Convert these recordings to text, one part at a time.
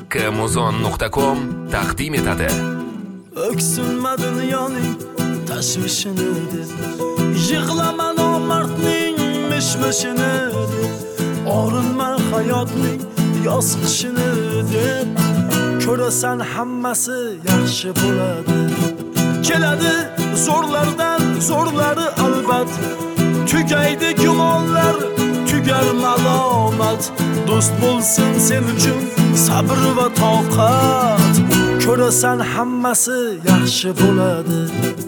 Haqqimuzon.com taqdim etadi. Öksünmedin yani tashvishini deb, yig'lama nomardning mishmishini deb, orinma hayotning yozqishini deb, ko'rasan hammasi yaxshi bo'ladi. Keladi zo'rlardan zo'rlari albat, tugaydi gumonlar, tugar malomat. Do'st bo'lsin sen uchun sabr va toqat, ko'rasan hammasi yaxshi bo'ladi.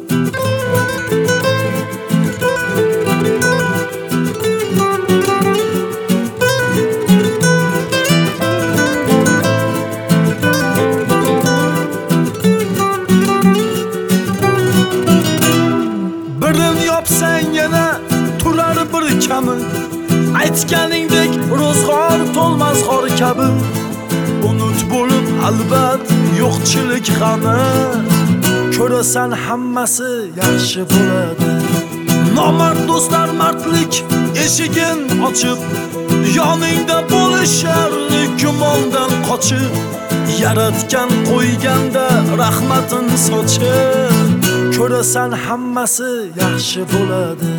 Birini yopsang yana turar bir kami, aytganingdek ro'zg'or to'lmas xor kabi. Unut bo'lib albat yo'qchilik g'ami, ko'rasan hammasi yaxshi bo'ladi. Nomard do'stlar mardlik eshigin ochib, yoningda bo'lishar gumondan qochib, yaratgan qo'yganda rahmatin sochib, ko'rasan hammasi yaxshi bo'ladi.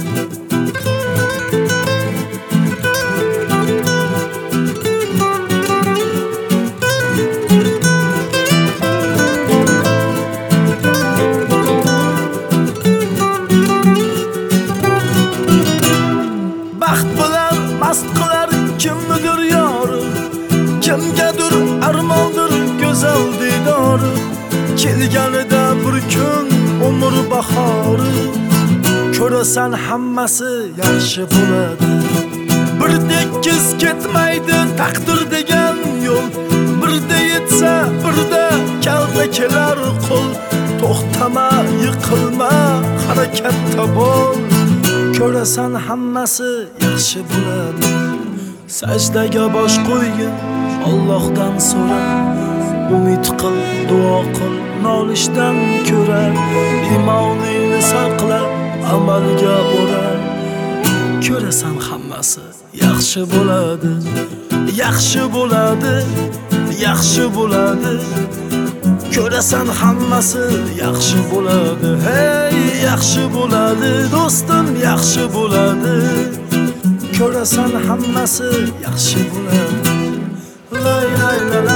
Baxt bilan mast qilar kimnidir yori, kimgadir armondir go'zal didori. Kelganida bir kun umr bahori, ko'rasan hammasi yaxshi bo'ladi. Bir tekis ketmaydi taqdir degan yo'l, birda yetsa birda kalta kelar qo'l. To'xtama, yiqilma, harakatda bo'l, ko'rasan hammasi yaxshi bo'ladi. Sajdaga bosh qo'ygin, Allohdan so'ra, umid qil, duo qil, nolishdan ko'ra. Iymoningni saqla, amalga o'ra, ko'rasan hammasi yaxshi bo'ladi. Yaxshi bo'ladi, yaxshi bo'ladi, ko'rasan hammasi yaxshi bo'ladi. Hey, yaxshi bo'ladi do'stim, yaxshi bo'ladi, ko'rasan hammasi yaxshi bo'ladi. La la la